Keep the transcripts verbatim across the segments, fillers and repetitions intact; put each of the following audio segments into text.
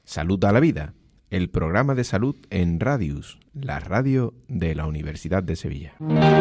Salud a la Vida, el programa de salud en Radius, la radio de la Universidad de Sevilla.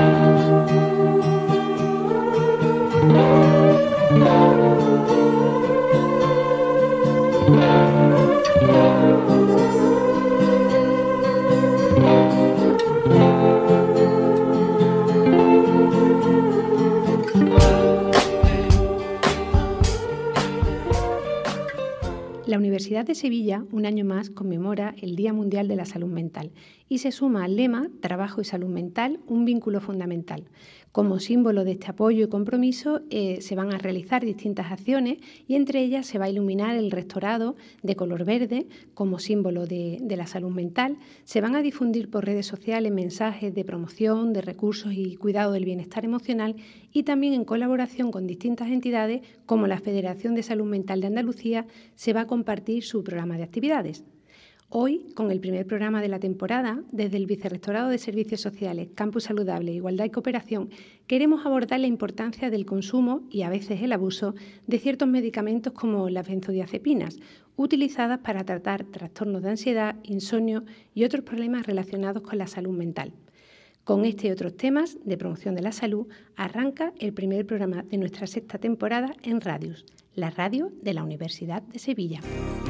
La Universidad de Sevilla, un año más, conmemora el Día Mundial de la Salud Mental y se suma al lema Trabajo y Salud Mental, un vínculo fundamental. Como símbolo de este apoyo y compromiso eh, se van a realizar distintas acciones y entre ellas se va a iluminar el rectorado de color verde como símbolo de, de la salud mental. Se van a difundir por redes sociales mensajes de promoción, de recursos y cuidado del bienestar emocional y también en colaboración con distintas entidades como la Federación de Salud Mental de Andalucía se va a compartir su programa de actividades. Hoy, con el primer programa de la temporada, desde el Vicerrectorado de Servicios Sociales, Campus Saludable, Igualdad y Cooperación, queremos abordar la importancia del consumo y a veces el abuso de ciertos medicamentos como las benzodiazepinas, utilizadas para tratar trastornos de ansiedad, insomnio y otros problemas relacionados con la salud mental. Con este y otros temas de promoción de la salud, arranca el primer programa de nuestra sexta temporada en Radius, la radio de la Universidad de Sevilla.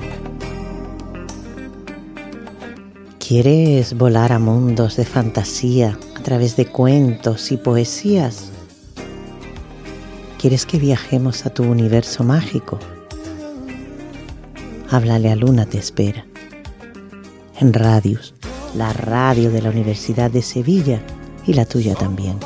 ¿Quieres volar a mundos de fantasía a través de cuentos y poesías? ¿Quieres que viajemos a tu universo mágico? Háblale a Luna te espera. En Radius, la radio de la Universidad de Sevilla y la tuya también.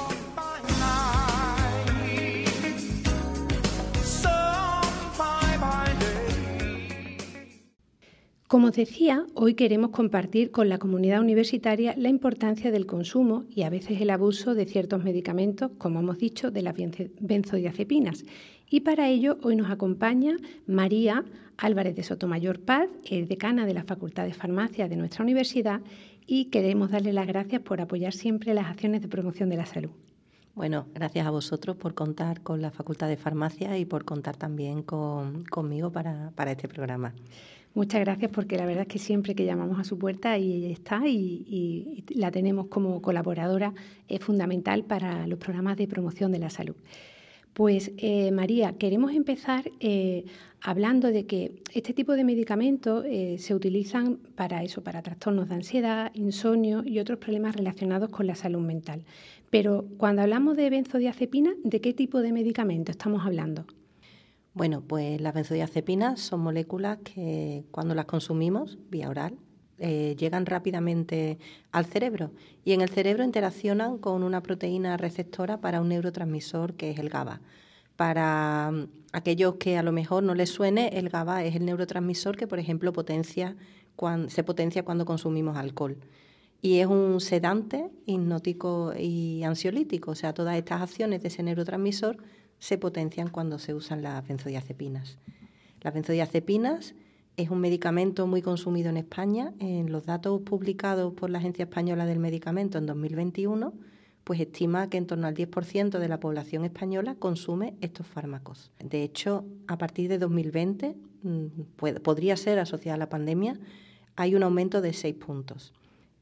Como os decía, hoy queremos compartir con la comunidad universitaria la importancia del consumo y a veces el abuso de ciertos medicamentos, como hemos dicho, de las benzodiazepinas. Y para ello hoy nos acompaña María Álvarez de Sotomayor Paz, es decana de la Facultad de Farmacia de nuestra universidad y queremos darle las gracias por apoyar siempre las acciones de promoción de la salud. Bueno, gracias a vosotros por contar con la Facultad de Farmacia y por contar también con, conmigo para, para este programa. Muchas gracias porque la verdad es que siempre que llamamos a su puerta y ella está y, y, y la tenemos como colaboradora es fundamental para los programas de promoción de la salud. Pues eh, María, queremos empezar eh, hablando de que este tipo de medicamentos eh, se utilizan para eso, para trastornos de ansiedad, insomnio y otros problemas relacionados con la salud mental. Pero cuando hablamos de benzodiazepinas, ¿de qué tipo de medicamento estamos hablando? Bueno, pues las benzodiazepinas son moléculas que cuando las consumimos vía oral eh, llegan rápidamente al cerebro y en el cerebro interaccionan con una proteína receptora para un neurotransmisor que es el GABA. Para um, aquellos que a lo mejor no les suene, el GABA es el neurotransmisor que, por ejemplo, potencia cuando, se potencia cuando consumimos alcohol. Y es un sedante, hipnótico y ansiolítico, o sea, todas estas acciones de ese neurotransmisor se potencian cuando se usan las benzodiazepinas. Las benzodiazepinas es un medicamento muy consumido en España. En los datos publicados por la Agencia Española del Medicamento en dos mil veintiuno, pues estima que en torno al diez por ciento de la población española consume estos fármacos. De hecho, a partir de dos mil veinte, puede, podría ser asociada a la pandemia, hay un aumento de seis puntos.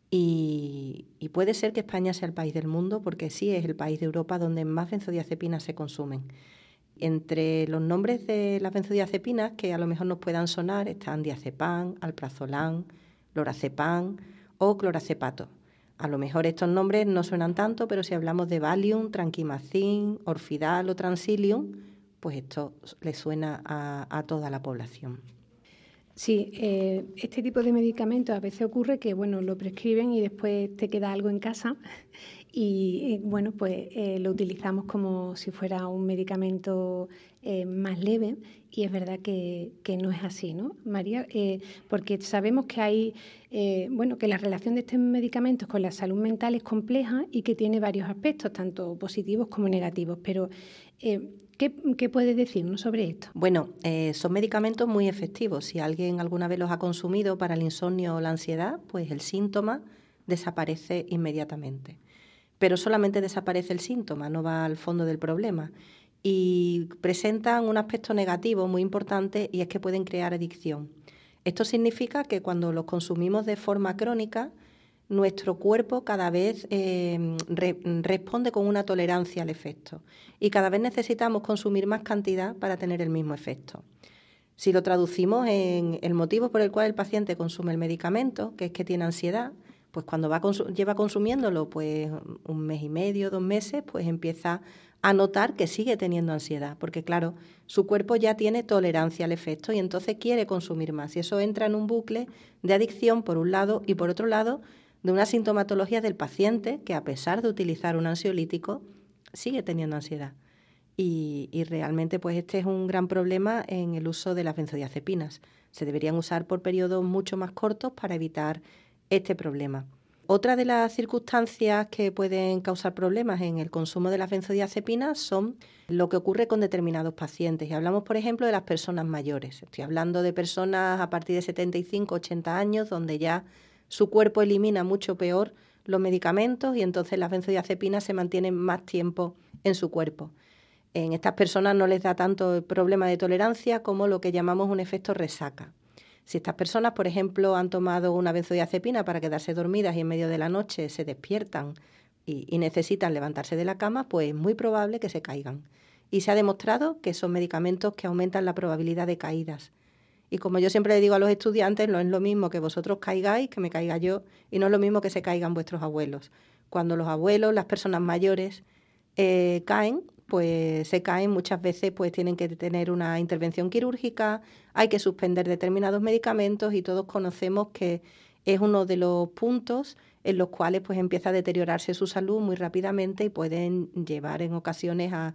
Y, y puede ser que España sea el país del mundo porque sí es el país de Europa donde más benzodiazepinas se consumen. Entre los nombres de las benzodiazepinas que a lo mejor nos puedan sonar están diazepam, alprazolam, lorazepam o clorazepato. A lo mejor estos nombres no suenan tanto, pero si hablamos de Valium, Tranquimacin, Orfidal o Transilium, pues esto le suena a, a toda la población. Sí, eh, este tipo de medicamentos a veces ocurre que, bueno, lo prescriben y después te queda algo en casa y, y bueno, pues eh, lo utilizamos como si fuera un medicamento eh, más leve y es verdad que, que no es así, ¿no, María? Eh, porque sabemos que hay, eh, bueno, que la relación de estos medicamentos con la salud mental es compleja y que tiene varios aspectos, tanto positivos como negativos, pero eh, ¿Qué, ¿Qué puedes decirnos sobre esto? Bueno, eh, son medicamentos muy efectivos. Si alguien alguna vez los ha consumido para el insomnio o la ansiedad, pues el síntoma desaparece inmediatamente. Pero solamente desaparece el síntoma, no va al fondo del problema. Y presentan un aspecto negativo muy importante y es que pueden crear adicción. Esto significa que cuando los consumimos de forma crónica, nuestro cuerpo cada vez eh, re, responde con una tolerancia al efecto y cada vez necesitamos consumir más cantidad para tener el mismo efecto. Si lo traducimos en el motivo por el cual el paciente consume el medicamento, que es que tiene ansiedad, pues cuando va consu- lleva consumiéndolo pues un mes y medio, dos meses, pues empieza a notar que sigue teniendo ansiedad, porque claro, su cuerpo ya tiene tolerancia al efecto y entonces quiere consumir más. Y eso entra en un bucle de adicción por un lado y por otro lado de una sintomatología del paciente que a pesar de utilizar un ansiolítico sigue teniendo ansiedad. Y, y realmente pues este es un gran problema en el uso de las benzodiazepinas. Se deberían usar por periodos mucho más cortos para evitar este problema. Otra de las circunstancias que pueden causar problemas en el consumo de las benzodiazepinas son lo que ocurre con determinados pacientes. Y hablamos, por ejemplo, de las personas mayores. Estoy hablando de personas a partir de setenta y cinco, ochenta años, donde ya su cuerpo elimina mucho peor los medicamentos y entonces las benzodiazepinas se mantienen más tiempo en su cuerpo. En estas personas no les da tanto el problema de tolerancia como lo que llamamos un efecto resaca. Si estas personas, por ejemplo, han tomado una benzodiazepina para quedarse dormidas y en medio de la noche se despiertan y, y necesitan levantarse de la cama, pues es muy probable que se caigan. Y se ha demostrado que son medicamentos que aumentan la probabilidad de caídas. Y como yo siempre le digo a los estudiantes, no es lo mismo que vosotros caigáis, que me caiga yo, y no es lo mismo que se caigan vuestros abuelos. Cuando los abuelos, las personas mayores, eh, caen, pues se caen, muchas veces pues tienen que tener una intervención quirúrgica, hay que suspender determinados medicamentos y todos conocemos que es uno de los puntos en los cuales pues empieza a deteriorarse su salud muy rápidamente y pueden llevar en ocasiones a,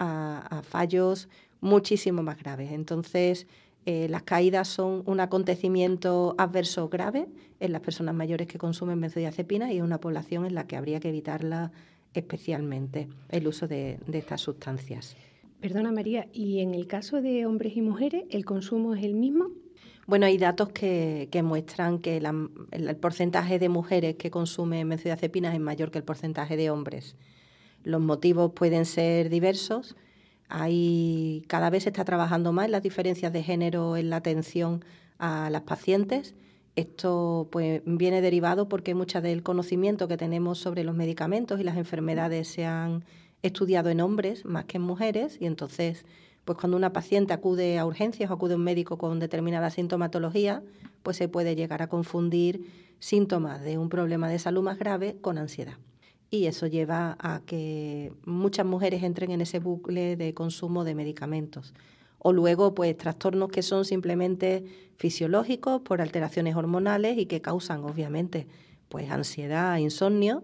a, a fallos muchísimo más graves. Entonces, eh, las caídas son un acontecimiento adverso grave en las personas mayores que consumen benzodiazepinas y es una población en la que habría que evitarla especialmente el uso de, de estas sustancias. Perdona María, ¿y en el caso de hombres y mujeres el consumo es el mismo? Bueno, hay datos que, que muestran que la, el, el porcentaje de mujeres que consumen benzodiazepinas es mayor que el porcentaje de hombres. Los motivos pueden ser diversos. Hay, cada vez se está trabajando más en las diferencias de género en la atención a las pacientes. Esto pues viene derivado porque mucho del conocimiento que tenemos sobre los medicamentos y las enfermedades se han estudiado en hombres más que en mujeres y entonces pues cuando una paciente acude a urgencias o acude a un médico con determinada sintomatología, pues se puede llegar a confundir síntomas de un problema de salud más grave con ansiedad. Y eso lleva a que muchas mujeres entren en ese bucle de consumo de medicamentos. O luego, pues, trastornos que son simplemente fisiológicos por alteraciones hormonales y que causan, obviamente, pues ansiedad, insomnio,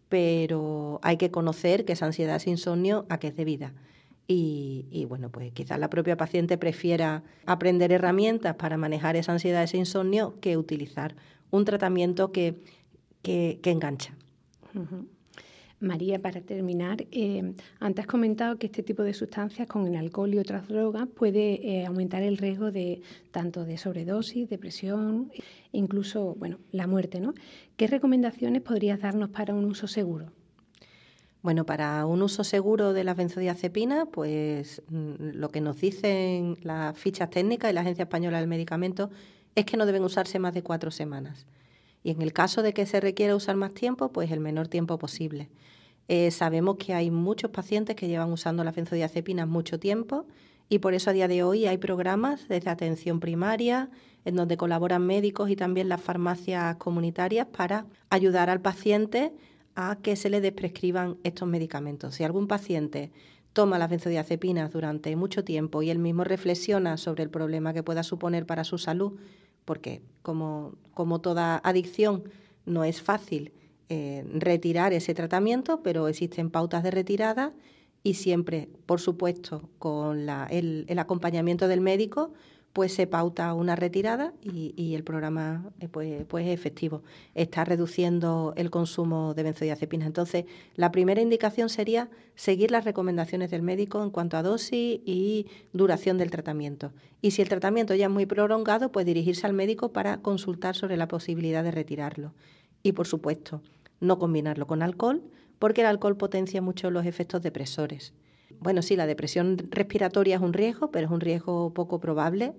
pero hay que conocer que esa ansiedad es insomnio a qué es debida. Y, y, bueno, pues quizás la propia paciente prefiera aprender herramientas para manejar esa ansiedad, ese insomnio, que utilizar un tratamiento que, que, que engancha. Uh-huh. María, para terminar, eh, antes has comentado que este tipo de sustancias con el alcohol y otras drogas puede eh, aumentar el riesgo de tanto de sobredosis, depresión, incluso, bueno, la muerte, ¿no? ¿Qué recomendaciones podrías darnos para un uso seguro? Bueno, para un uso seguro de las benzodiazepinas, pues lo que nos dicen las fichas técnicas y la Agencia Española del Medicamento es que no deben usarse más de cuatro semanas. Y en el caso de que se requiera usar más tiempo, pues el menor tiempo posible. Eh, sabemos que hay muchos pacientes que llevan usando las benzodiazepinas mucho tiempo y por eso a día de hoy hay programas desde atención primaria en donde colaboran médicos y también las farmacias comunitarias para ayudar al paciente a que se le desprescriban estos medicamentos. Si algún paciente toma las benzodiazepinas durante mucho tiempo y él mismo reflexiona sobre el problema que pueda suponer para su salud, porque como, como toda adicción no es fácil eh, retirar ese tratamiento, pero existen pautas de retirada y siempre, por supuesto, con la, el, el acompañamiento del médico, pues se pauta una retirada y, y el programa eh, pues, pues es efectivo. Está reduciendo el consumo de benzodiazepinas. Entonces, la primera indicación sería seguir las recomendaciones del médico en cuanto a dosis y duración del tratamiento. Y si el tratamiento ya es muy prolongado, pues dirigirse al médico para consultar sobre la posibilidad de retirarlo. Y, por supuesto, no combinarlo con alcohol, porque el alcohol potencia mucho los efectos depresores. Bueno, sí, la depresión respiratoria es un riesgo, pero es un riesgo poco probable.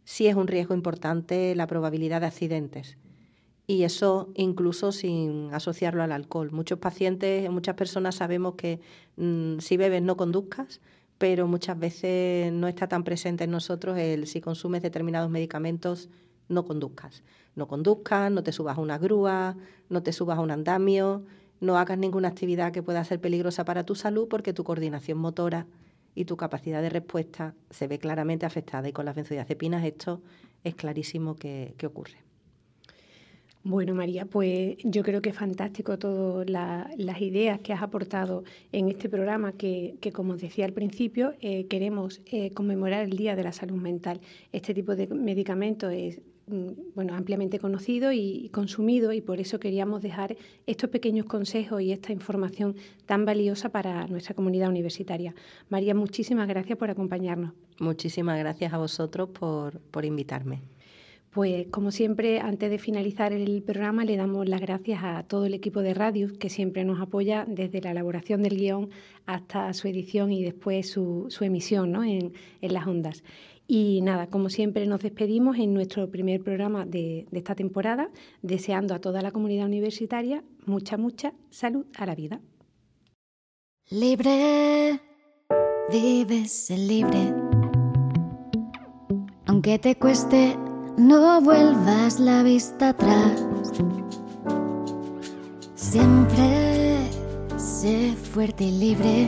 sí es un riesgo importante la probabilidad de accidentes. Y eso incluso sin asociarlo al alcohol. Muchos pacientes, muchas personas sabemos que mmm, si bebes no conduzcas, pero muchas veces no está tan presente en nosotros el si consumes determinados medicamentos, no conduzcas. No conduzcas, no te subas a una grúa, no te subas a un andamio, no hagas ninguna actividad que pueda ser peligrosa para tu salud porque tu coordinación motora y tu capacidad de respuesta se ve claramente afectada. Y con las benzodiazepinas esto es clarísimo que, que ocurre. Bueno, María, pues yo creo que es fantástico todas la, las ideas que has aportado en este programa que, que como os decía al principio, eh, queremos eh, conmemorar el Día de la Salud Mental. Este tipo de medicamento es bueno, ampliamente conocido y consumido, y por eso queríamos dejar estos pequeños consejos y esta información tan valiosa para nuestra comunidad universitaria. María, muchísimas gracias por acompañarnos. Muchísimas gracias a vosotros por, por invitarme. Pues, como siempre, antes de finalizar el programa, le damos las gracias a todo el equipo de Radius, que siempre nos apoya desde la elaboración del guión hasta su edición y después su, su emisión, ¿no?, en, en las ondas. Y nada, como siempre, nos despedimos en nuestro primer programa de, de esta temporada, deseando a toda la comunidad universitaria mucha, mucha salud a la vida. Libre, vives el libre, aunque te cueste. No vuelvas la vista atrás. Siempre sé fuerte y libre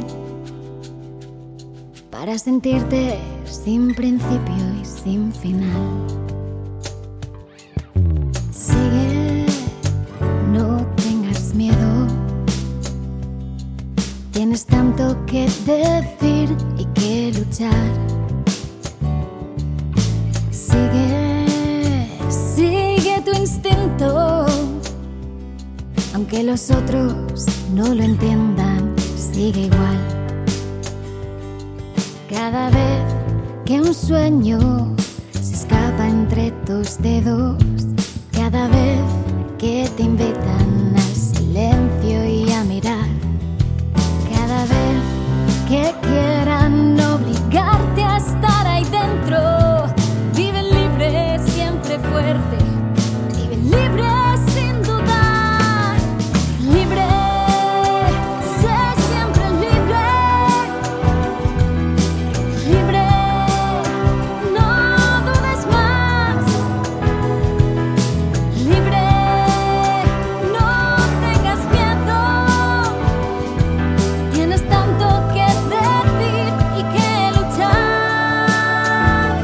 para sentirte sin principio y sin final. Sigue, no tengas miedo. Tienes tanto que decir y que luchar. Sigue. Sigue tu instinto, aunque los otros no lo entiendan, sigue igual. Cada vez que un sueño se escapa entre tus dedos, cada vez que te invitan al silencio y a mirar, cada vez que quieran obligarte a estar ahí dentro, vive libre, siempre fuerte, vive libre sin dudar, libre, sé siempre libre, libre, no dudes más, libre, no tengas miedo, tienes tanto que decir y que luchar,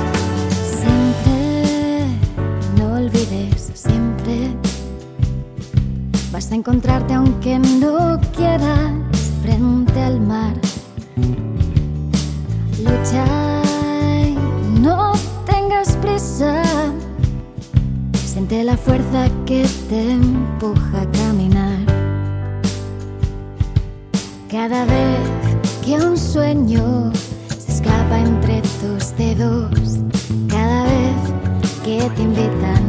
siempre, no olvides, siempre vas a encontrarte aunque no quieras frente al mar. Lucha y no tengas prisa, siente la fuerza que te empuja a caminar. Cada vez que un sueño se escapa entre tus dedos, cada vez que te invitan